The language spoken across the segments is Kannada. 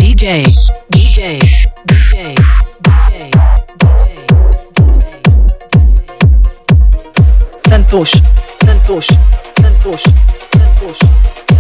DJ, DJ, DJ, DJ, DJ, Santosh, Santosh, Santosh, Santosh, Santosh.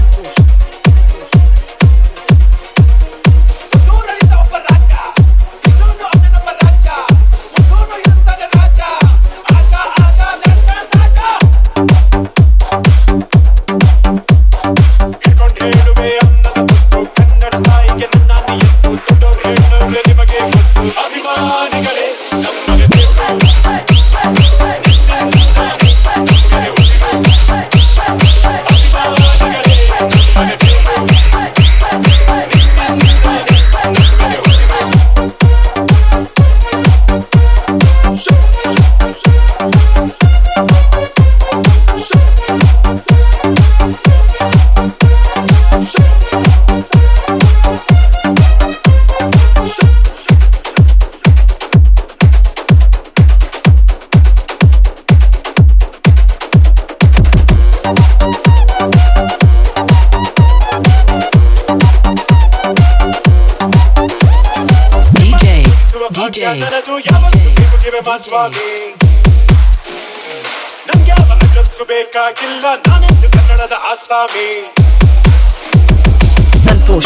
ನನದು ಯಾವತ್ತು ಬೇಕು ಬಾ ಸ್ವಾಮಿ ನಂಗ್ಯಾವ ಅಡ್ರೆಸ್ಸು ಬೇಕಾಗಿಲ್ಲ ನಾನೆಂದು ಕನ್ನಡದ ಆಸಾಮಿ ಸಂತೋಷ್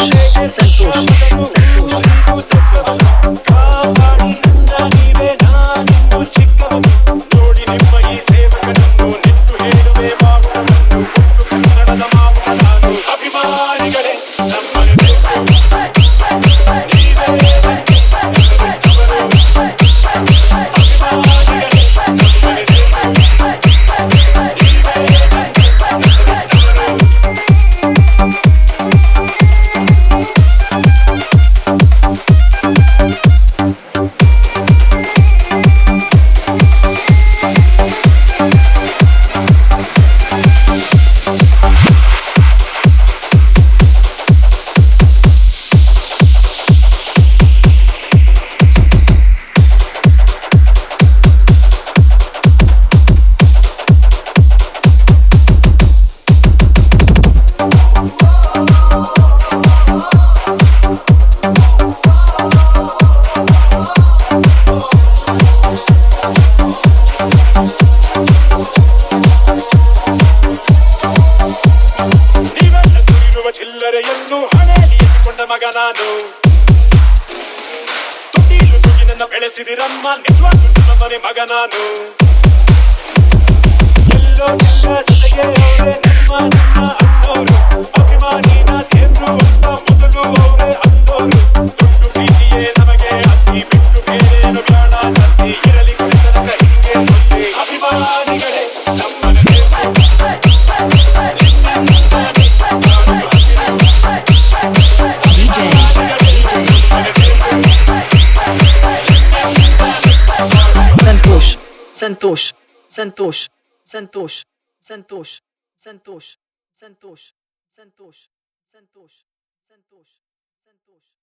ಕಾಪಾಡಿ ನನ್ನ ನೀವೇ ನಾನಿನ್ನು ಚಿಕ್ಕವನು ನೋಡಿ ನಿಮ್ಮ ಈ ಸೇವಕನನ್ನು ನಿಂತು ಹೇಳುವೆ ಮಾವುತನನ್ನು ಕನ್ನಡದ ಮಾವುತ ನಾನು ಅಭಿಮಾನಿಗಳೇ ನಮ್ಮನೆ ಚಿಲ್ಲರೆಯನ್ನು ಹಣೆಯಲ್ಲಿ ಎತ್ತಿಕೊಂಡ ಮಗ ನಾನು ತುಟಿಲು ತುಗಿ ನನ್ನ ಬೆಳೆಸಿದಿರಮ್ಮ ನಿಜವಾಗ್ಲೂ ನಿಮ್ಮ ಮನೆ ಮಗ ನಾನು ಎಲ್ಲೋ ಎಲ್ಲ ಜೊತೆಗೆ ಅವರೇ ನಮ್ಮ ಅಣ್ಣೋರು ಅಭಿಮಾನಿನ ದೇವ್ರು ಅಂತ ಮೊದಲು ಅವರೇ ಅಂದೋರು ದುಡ್ಡು ಪ್ರೀತಿಯೇ ನಮಗೆ ಅತಿ ಬಿಟ್ಟು ಬೇರೇನು ಬೇಡ ಜಾತಿ ಇರಲಿ ಕುಳಿತನಕ ಹಿಂಗೆ ಮುಂದೆ ಅಭಿಮಾನಿಗಳೇ ನಮ್ಮನೆ Santosh, Santosh, Santosh, Santosh, Santosh, Santosh, Santosh, Santosh, Santosh, Santosh, Santosh.